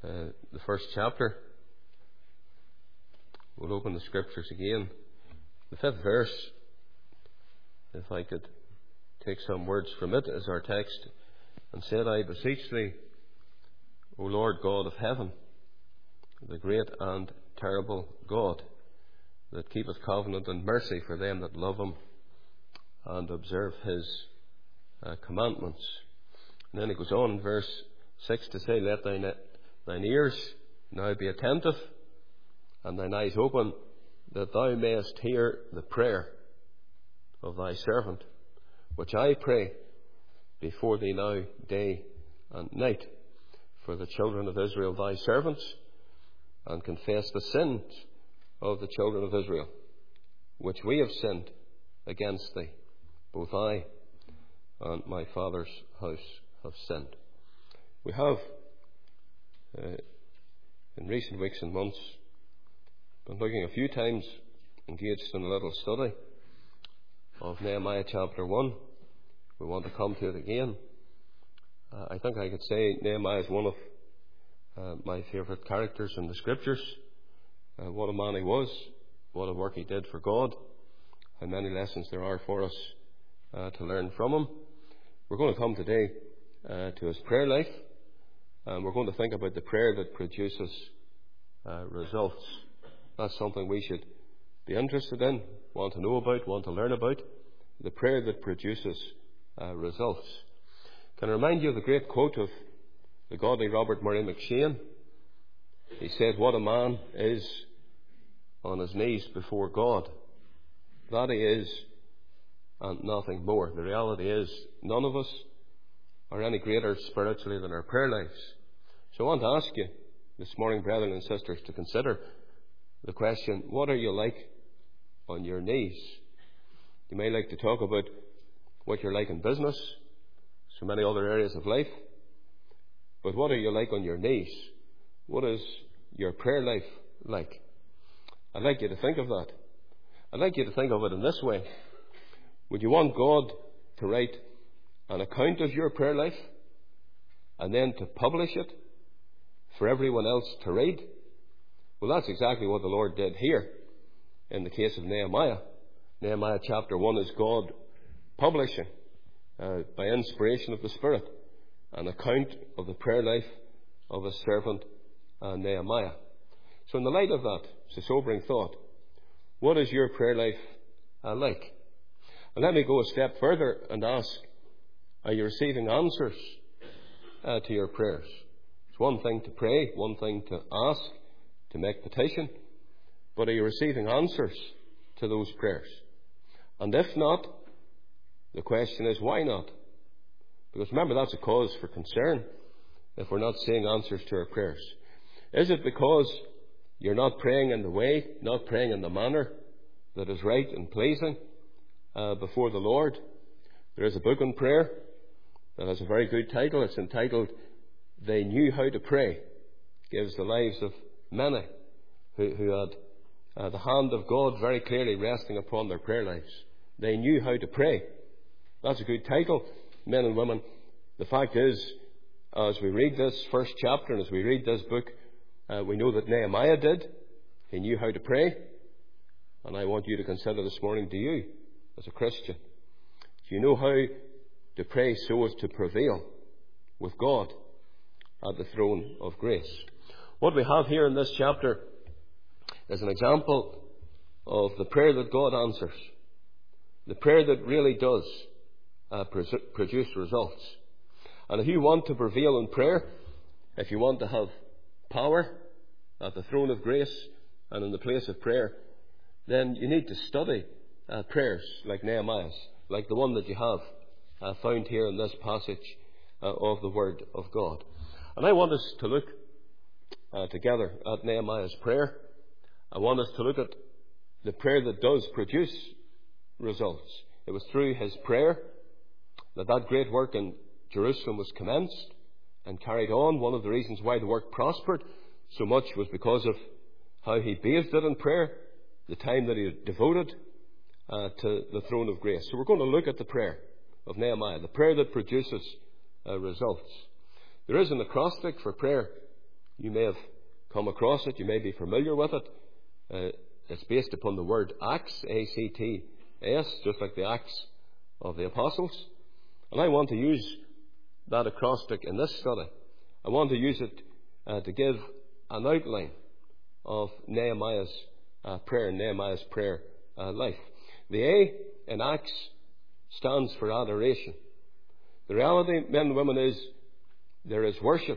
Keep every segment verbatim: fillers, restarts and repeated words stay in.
uh, the first chapter. We'll open the scriptures again. The fifth verse, if I could take some words from it as our text. And said, I beseech thee, O Lord God of heaven, the great and terrible God, that keepeth covenant and mercy for them that love him and observe his uh, commandments. And then it goes on in verse six to say, Let thine, thine ears now be attentive, and thine eyes open, that thou mayest hear the prayer of thy servant, which I pray before thee now day and night for the children of Israel thy servants, and confess the sins of the children of Israel, which we have sinned against thee. Both I and my father's house have sinned. We have, uh, in recent weeks and months, been looking a few times, engaged in a little study of Nehemiah chapter one. We want to come to it again. Uh, I think I could say Nehemiah is one of uh, my favourite characters in the scriptures. Uh, what a man he was, what a work he did for God, how many lessons there are for us uh, to learn from him. We're going to come today uh, to his prayer life, and we're going to think about the prayer that produces uh, results. That's something we should be interested in, want to know about, want to learn about. The prayer that produces uh, results. Can I remind you of the great quote of the godly Robert Murray McCheyne? He said, What a man is on his knees before God, that he is, and nothing more. The reality is, none of us are any greater spiritually than our prayer lives. So I want to ask you this morning, brethren and sisters, to consider the question, what are you like on your knees? You may like to talk about what you're like in business, so many other areas of life, but what are you like on your knees? What is your prayer life like? I'd like you to think of that. I'd like you to think of it in this way. Would you want God to write an account of your prayer life and then to publish it for everyone else to read? Well, that's exactly what the Lord did here in the case of Nehemiah. Nehemiah chapter one is God publishing, uh, by inspiration of the Spirit, an account of the prayer life of his servant uh, Nehemiah. So in the light of that, it's a sobering thought. What is your prayer life uh, like? And let me go a step further and ask, are you receiving answers uh, to your prayers? It's one thing to pray, one thing to ask, to make petition, but are you receiving answers to those prayers? And if not, the question is, why not? Because remember, that's a cause for concern if we're not seeing answers to our prayers. Is it because you're not praying in the way, not praying in the manner that is right and pleasing uh, before the Lord? There is a book on prayer that has a very good title. It's entitled, They Knew How to Pray. It gives the lives of many who, who had uh, the hand of God very clearly resting upon their prayer lives. They knew how to pray. That's a good title, men and women. The fact is, as we read this first chapter and as we read this book, uh, we know that Nehemiah did. He knew how to pray. And I want you to consider this morning, do you, as a Christian, do you know how to pray so as to prevail with God at the throne of grace? What we have here in this chapter is an example of the prayer that God answers, the prayer that really does uh, produce results. And if you want to prevail in prayer, if you want to have power at the throne of grace and in the place of prayer, then you need to study uh, prayers like Nehemiah's, like the one that you have uh, found here in this passage uh, of the Word of God. And I want us to look uh, together at Nehemiah's prayer. I want us to look at the prayer that does produce results. It was through his prayer that that great work in Jerusalem was commenced and carried on. One of the reasons why the work prospered so much was because of how he bathed it in prayer, the time that he devoted uh, to the throne of grace. So we're going to look at the prayer of Nehemiah, the prayer that produces uh, results. There is an acrostic for prayer You may have come across it. You may be familiar with it. Uh, it's based upon the word Acts, A C T S, just like the Acts of the Apostles. And I want to use that acrostic in this study. I want to use it uh, to give an outline of Nehemiah's uh, prayer, Nehemiah's prayer uh, life. The A in Acts stands for adoration. The reality, men and women, is there is worship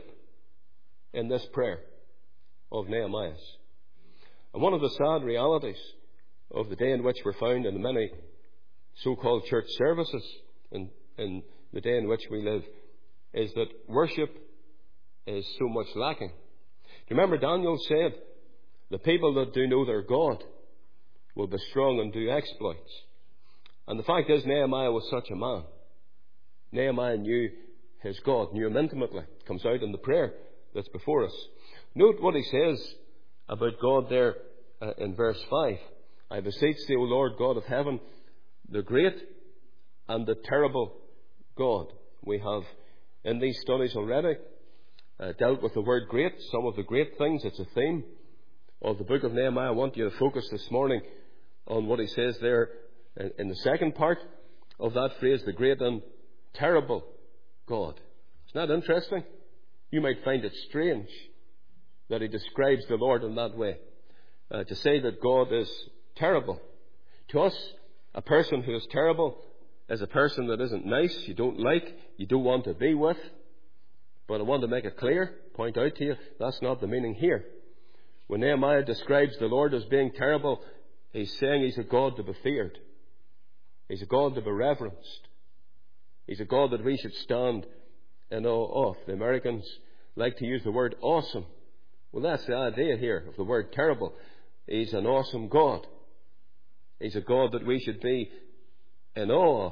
in this prayer of Nehemiah's. And one of the sad realities of the day in which we're found in the many so-called church services in, in the day in which we live is that worship is so much lacking. Do you remember Daniel said, the people that do know their God will be strong and do exploits. And the fact is, Nehemiah was such a man. Nehemiah knew his God, knew him intimately. It comes out in the prayer that's before us. Note what he says about God there uh, in verse five. I beseech thee, O Lord God of heaven, the great and the terrible God. We have in these studies already uh, dealt with the word great, some of the great things. It's a theme of the book of Nehemiah. I want you to focus this morning on what he says there in, in the second part of that phrase, the great and terrible God. Isn't that interesting? You might find it strange that he describes the Lord in that way. Uh, to say that God is terrible. To us, a person who is terrible is a person that isn't nice, you don't like, you don't want to be with. But I want to make it clear, point out to you, that's not the meaning here. When Nehemiah describes the Lord as being terrible, he's saying he's a God to be feared. He's a God to be reverenced. He's a God that we should stand in awe of. The Americans like to use the word awesome. Well, that's the idea here of the word terrible. He's an awesome God. He's a God that we should be in awe of.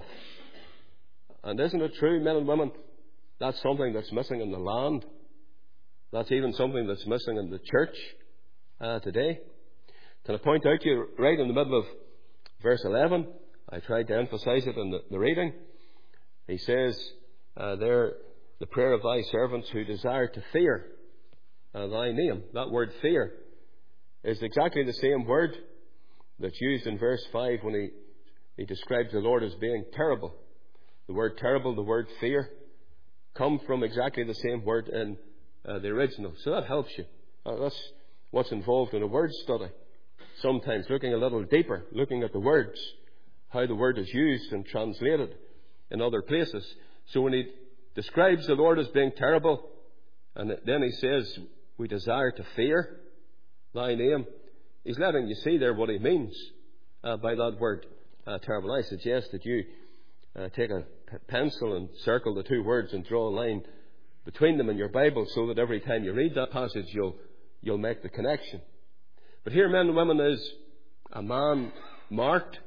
And isn't it true, men and women, that's something that's missing in the land? That's even something that's missing in the church uh, today. Can I point out to you right in the middle of verse eleven? I tried to emphasize it in the, the reading. He says uh, there, the prayer of thy servants who desire to fear uh, thy name. That word fear is exactly the same word that's used in verse five when he, he describes the Lord as being terrible. The word terrible, the word fear, come from exactly the same word in uh, the original. So that helps you. Uh, that's what's involved in a word study. Sometimes looking a little deeper, looking at the words, how the word is used and translated in other places. So when he describes the Lord as being terrible, and then he says, we desire to fear thy name, he's letting you see there what he means uh, by that word uh, terrible. I suggest that you uh, take a p- pencil and circle the two words and draw a line between them in your Bible so that every time you read that passage you'll, you'll make the connection. But here, men and women, is a man marked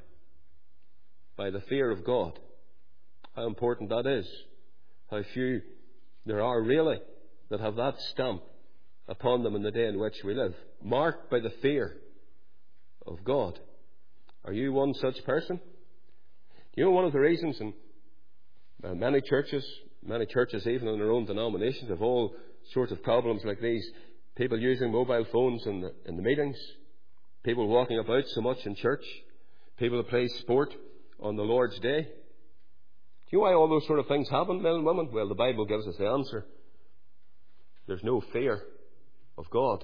by the fear of God. How important that is. How few there are really that have that stamp upon them in the day in which we live. Marked by the fear of God. Are you one such person? You know, one of the reasons in uh, many churches, many churches even in their own denominations, have all sorts of problems like these. People using mobile phones in the, in the meetings. People walking about so much in church. People who play sport on the Lord's Day. Do you know why all those sort of things happen, men and women? Well, the Bible gives us the answer. There's no fear of God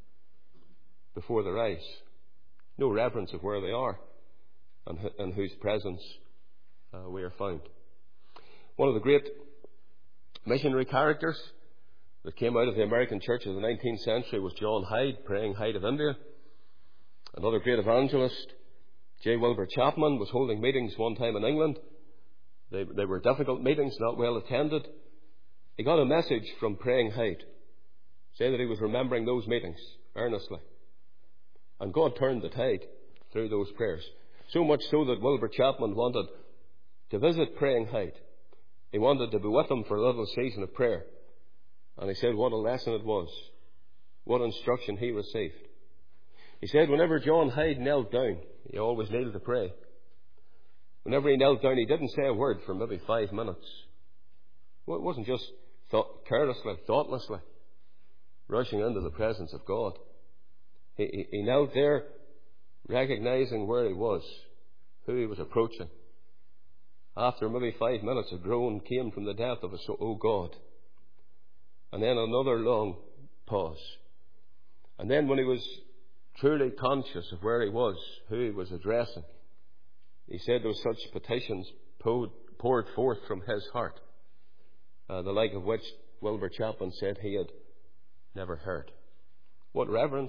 before their eyes. No reverence of where they are and in whose presence uh, we are found. One of the great missionary characters that came out of the American church of the nineteenth century was John Hyde, praying Hyde of India. Another great evangelist, J. Wilbur Chapman, was holding meetings one time in England. They, they were difficult meetings, not well attended. He got a message from praying Hyde, saying that he was remembering those meetings earnestly. And God turned the tide through those prayers. So much so that Wilbur Chapman wanted to visit praying Hyde. He wanted to be with him for a little season of prayer. And he said what a lesson it was. What instruction he received. He said whenever John Hyde knelt down, he always kneeled to pray. Whenever he knelt down, he didn't say a word for maybe five minutes. Well, it wasn't just thought, carelessly, thoughtlessly. rushing into the presence of God. He, he, he knelt there, recognizing where he was, who he was approaching. After maybe five minutes, a groan came from the depth of his soul, "Oh God." And then another long pause. And then when he was truly conscious of where he was, who he was addressing, he said those such petitions poured forth from his heart, uh, the like of which Wilbur Chapman said he had never heard. What reverence,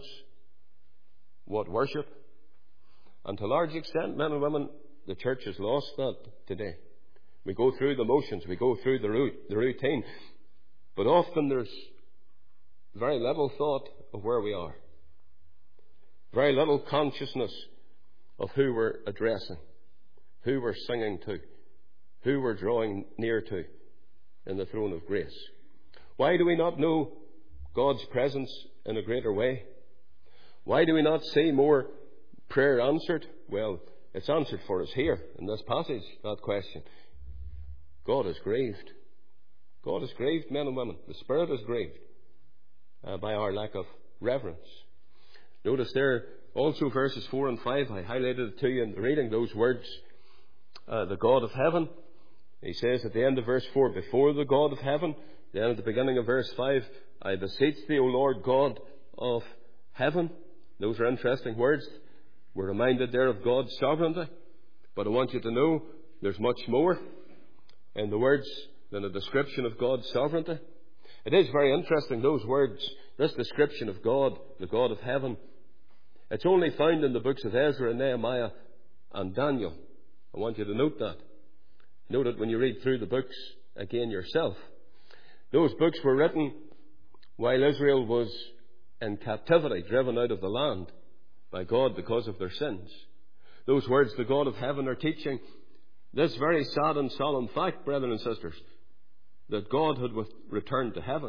what worship. And to a large extent, men and women, the church has lost that today. We go through the motions, we go through the routine, but often there's very little thought of where we are. Very little consciousness of who we're addressing, who we're singing to, who we're drawing near to in the throne of grace. Why do we not know God's presence in a greater way? Why do we not see more prayer answered? Well, it's answered for us here in this passage, that question. God is grieved. God is grieved, men and women. The Spirit is grieved uh, by our lack of reverence. Notice there also verses four and five. I highlighted it to you in the reading, those words. Uh, the God of heaven. He says at the end of verse four, before the God of heaven. Then at the beginning of verse five, I beseech thee, O Lord God of heaven. Those are interesting words. We're reminded there of God's sovereignty. But I want you to know there's much more in the words than a description of God's sovereignty. It is very interesting, those words, this description of God, the God of heaven. It's only found in the books of Ezra and Nehemiah and Daniel. I want you to note that. Note it when you read through the books again yourself. Those books were written while Israel was in captivity, driven out of the land by God because of their sins. Those words, the God of heaven, are teaching this very sad and solemn fact, brethren and sisters, that God had with- returned to heaven.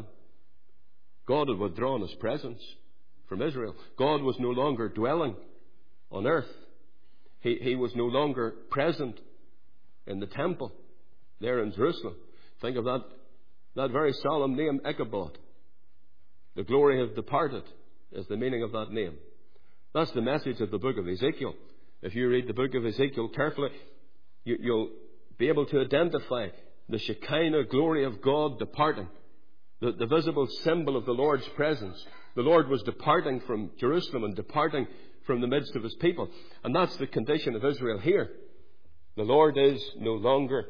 God had withdrawn his presence from Israel. God was no longer dwelling on earth. He, he was no longer present in the temple there in Jerusalem. Think of that, that very solemn name, Ichabod. The glory has departed is the meaning of that name. That's the message of the book of Ezekiel. If you read the book of Ezekiel carefully, you, you'll be able to identify the Shekinah glory of God departing, the, the visible symbol of the Lord's presence. The Lord was departing from Jerusalem and departing from the midst of his people. And that's the condition of Israel here. The Lord is no longer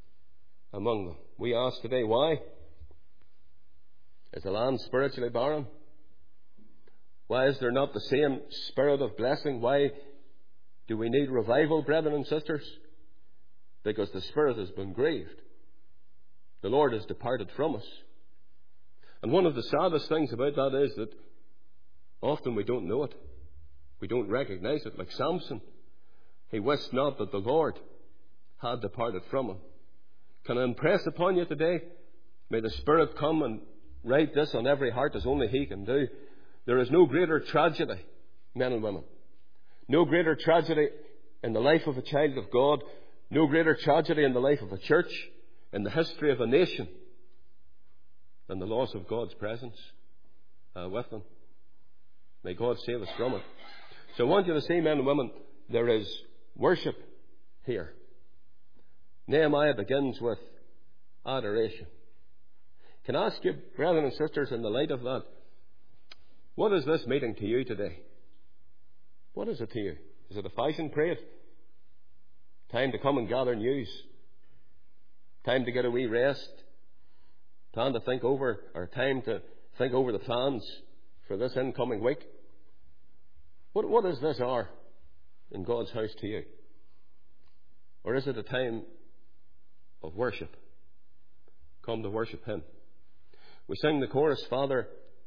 among them. We ask today, why? Is the land spiritually barren? Why is there not the same spirit of blessing? Why do we need revival, brethren and sisters? Because the Spirit has been grieved. The Lord has departed from us. And one of the saddest things about that is that often we don't know it. We don't recognize it. Like Samson, he wist not that the Lord had departed from him. Can I impress upon you today, may the Spirit come and write this on every heart as only he can do. There is no greater tragedy, men and women. No greater tragedy in the life of a child of God. No greater tragedy in the life of a church, in the history of a nation, than the loss of God's presence uh, with them. May God save us from it. So I want you to see, men and women, there is worship here. Nehemiah begins with adoration. Can I ask you, brethren and sisters, in the light of that, what is this meeting to you today? What is it to you? Is it a fashion parade? Time to come and gather news? Time to get a wee rest? Time to think over, or time to think over the plans for this incoming week? What, what is this hour in God's house to you? Or is it a time of worship? Come to worship him. We sing the chorus, Father,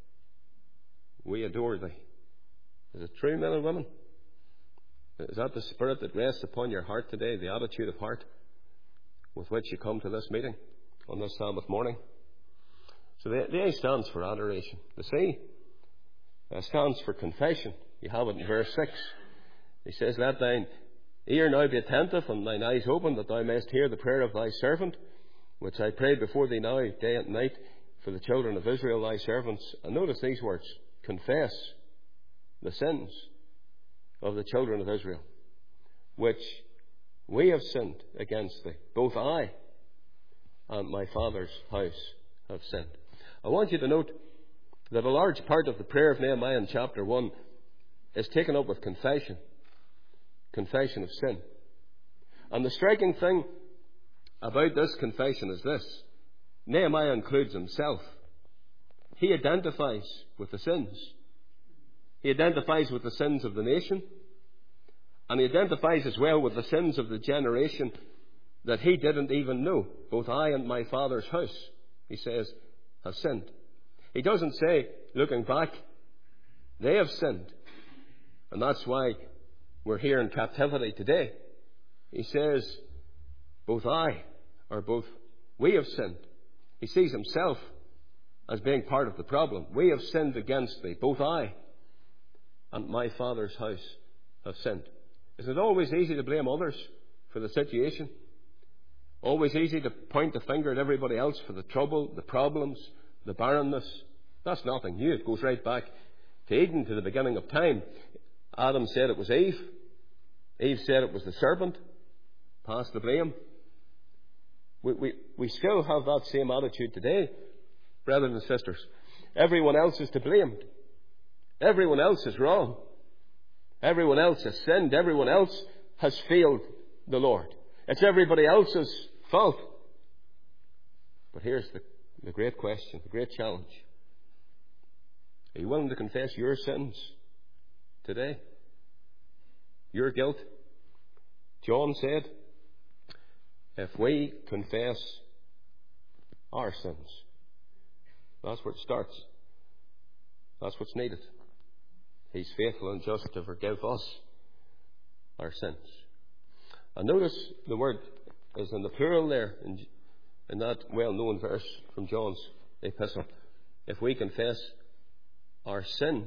we adore thee. Is it true, men and women? Is that the spirit that rests upon your heart today, the attitude of heart with which you come to this meeting on this Sabbath morning? So the, the A stands for adoration. The C uh, stands for confession. You have it in verse six. He says, let thine ear now be attentive and thine eyes open, that thou mayest hear the prayer of thy servant, which I pray before thee now, day and night, for the children of Israel, thy servants. And notice these words: confess the sins of the children of Israel, which we have sinned against thee. Both I and my father's house have sinned. I want you to note that a large part of the prayer of Nehemiah in chapter one is taken up with confession. Confession of sin. And the striking thing about this confession is this: Nehemiah includes himself. He identifies with the sins. He identifies with the sins of the nation. And he identifies as well with the sins of the generation that he didn't even know. Both I and my father's house, he says, have sinned. He doesn't say, looking back, they have sinned, and that's why we're here in captivity today. He says, both I, or both we have sinned. He sees himself as being part of the problem. We have sinned against thee. Both I and my father's house have sinned. Isn't it always easy to blame others for the situation? Always easy to point the finger at everybody else for the trouble, the problems, the barrenness. That's nothing new. It goes right back to Eden, to the beginning of time. Adam said it was Eve. Eve said it was the serpent. Pass the blame. We, we, we still have that same attitude today, brothers and sisters. Everyone else is to blame. Everyone else is wrong. Everyone else has sinned. Everyone else has failed the Lord. It's everybody else's fault. But here's the, the great question, the great challenge. Are you willing to confess your sins today? Your guilt? John said, if we confess our sins, that's where it starts. That's what's needed. He's faithful and just to forgive us our sins. And notice the word is in the plural there, in, in that well-known verse from John's epistle. If we confess our sins.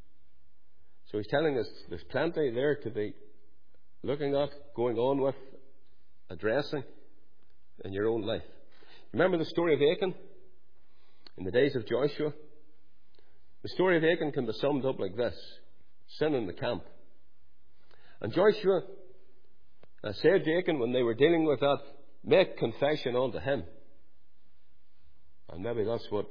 So he's telling us there's plenty there to be looking at, going on with, addressing in your own life. Remember the story of Achan in the days of Joshua? The story of Achan can be summed up like this: sin in the camp. And Joshua uh, said to Achan when they were dealing with that, make confession unto him. And maybe that's what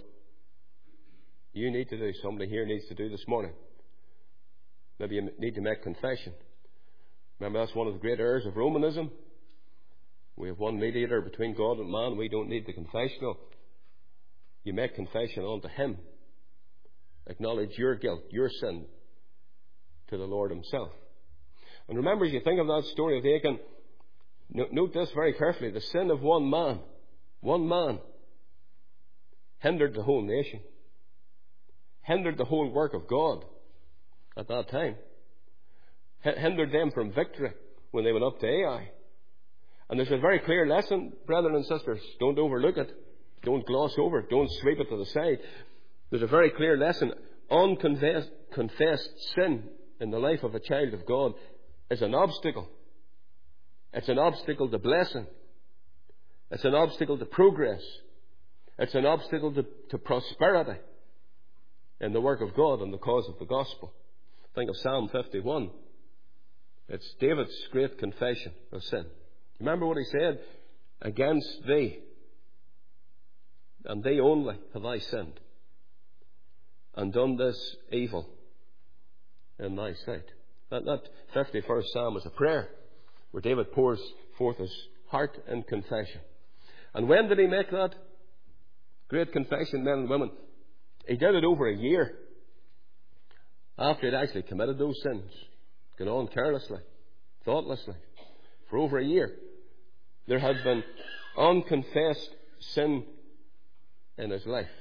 you need to do, somebody here needs to do this morning. Maybe you need to make confession. Remember, that's one of the great errors of Romanism. We have one mediator between God and man. We don't need the confessional. You make confession unto him. Acknowledge your guilt, your sin, to the Lord himself. And remember, as you think of that story of Achan, note this very carefully. The sin of one man, one man, hindered the whole nation, hindered the whole work of God at that time, H- hindered them from victory when they went up to Ai. And there's a very clear lesson, brethren and sisters. Don't overlook it. Don't gloss over it. Don't sweep it to the side. There's a very clear lesson. Unconfessed confessed sin in the life of a child of God is an obstacle. It's an obstacle to blessing. It's an obstacle to progress. It's an obstacle to, to prosperity in the work of God and the cause of the gospel. Think of Psalm fifty-one. It's David's great confession of sin. Remember what he said? Against thee, and thee only, have I sinned, and done this evil in thy sight. That, that fifty-first Psalm is a prayer where David pours forth his heart in confession. And when did he make that great confession, men and women? He did it over a year after he'd actually committed those sins, gone on carelessly, thoughtlessly, for over a year. There had been unconfessed sin in his life.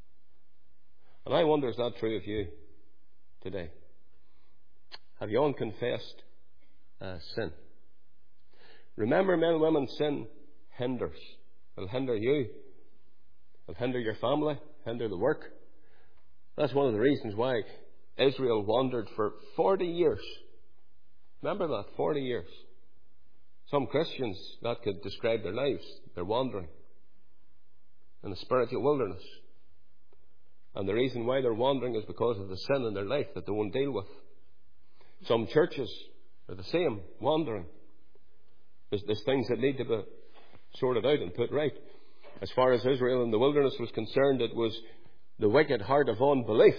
And I wonder, is that true of you today? Have you unconfessed uh, sin? Remember, men and women, sin hinders. It'll hinder you. It'll hinder your family, hinder the work. That's one of the reasons why Israel wandered for forty years. Remember that, forty years. Some Christians, that could describe their lives. They're wandering in the spiritual wilderness. And the reason why they're wandering is because of the sin in their life that they won't deal with. Some churches are the same, wandering. There's, there's things that need to be sorted out and put right. As far as Israel in the wilderness was concerned, it was the wicked heart of unbelief,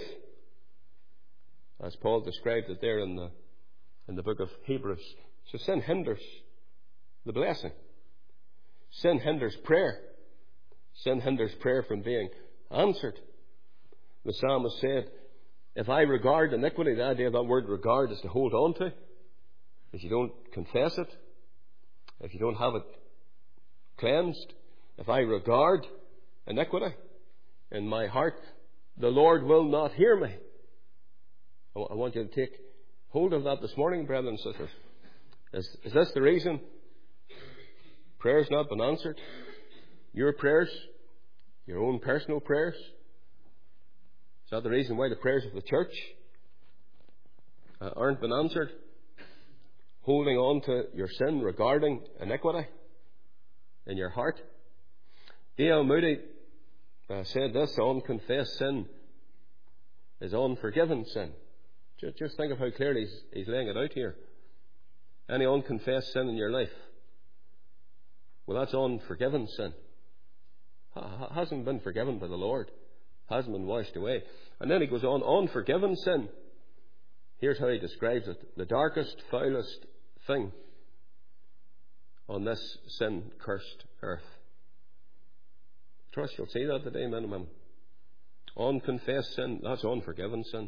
as Paul described it there in the in the book of Hebrews. So sin hinders the blessing. Sin hinders prayer. Sin hinders prayer from being answered. The psalmist said, if I regard iniquity, the idea of that word regard is to hold on to. If you don't confess it, if you don't have it cleansed, if I regard iniquity in my heart, the Lord will not hear me. I want you to take hold of that this morning, brethren and sisters. Is, is this the reason prayer's not been answered? Your prayers, your own personal prayers? Is that the reason why the prayers of the church uh, aren't been answered? Holding on to your sin regarding iniquity in your heart? D L Moody uh, said this: unconfessed sin is unforgiven sin. Just, just think of how clearly he's, he's laying it out here. Any unconfessed sin in your life, well, that's unforgiven sin. Ha, hasn't been forgiven by the Lord. Hasn't been washed away. And then he goes on, unforgiven sin. Here's how he describes it: the darkest, foulest thing on this sin-cursed earth. Trust you'll see that today, men and women. Unconfessed sin, that's unforgiven sin.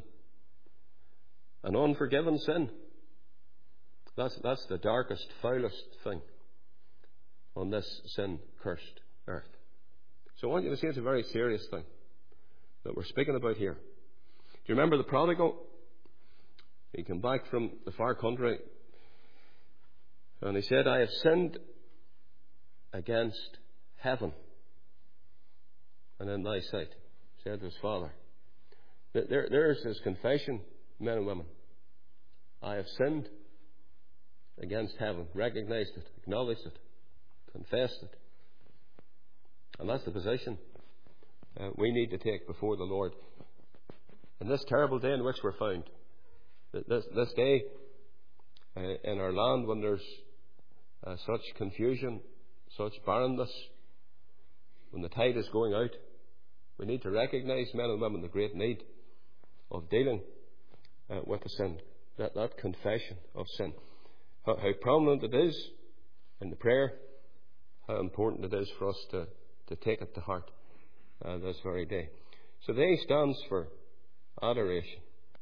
An unforgiven sin, that's, that's the darkest, foulest thing on this sin-cursed earth. So I want you to see it's a very serious thing that we're speaking about here. Do you remember the prodigal? He came back from the far country and he said, I have sinned against heaven and in thy sight, said to his father. There, there's his confession, men and women. I have sinned against heaven, recognized it, acknowledged it, confessed it. And that's the position uh, we need to take before the Lord in this terrible day in which we're found. This, this day uh, in our land when there's uh, such confusion, such barrenness, when the tide is going out, we need to recognize, men and women, the great need of dealing uh, with the sin, that, that confession of sin. How, how prominent it is in the prayer, how important it is for us to, to take it to heart uh, this very day. So the A stands for adoration.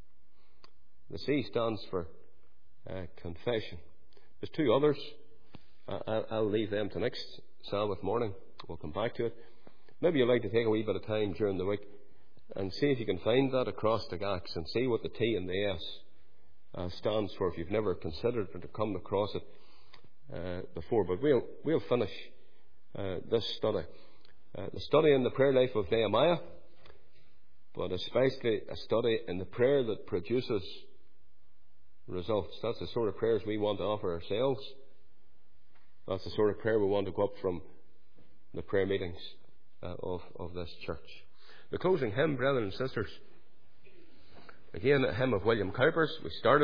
The C stands for uh, confession. There's two others. Uh, I'll leave them to next Sabbath morning. We'll come back to it. Maybe you'd like to take a wee bit of time during the week and see if you can find that acrostic axe and see what the T and the S uh, stands for, if you've never considered or to come across it uh, before. But we'll we'll finish uh, this study. Uh, the study in the prayer life of Nehemiah, but especially a study in the prayer that produces results. That's the sort of prayers we want to offer ourselves. That's the sort of prayer we want to go up from the prayer meetings uh, of, of this church. The closing hymn, brethren and sisters, again a hymn of William Cowper's. We started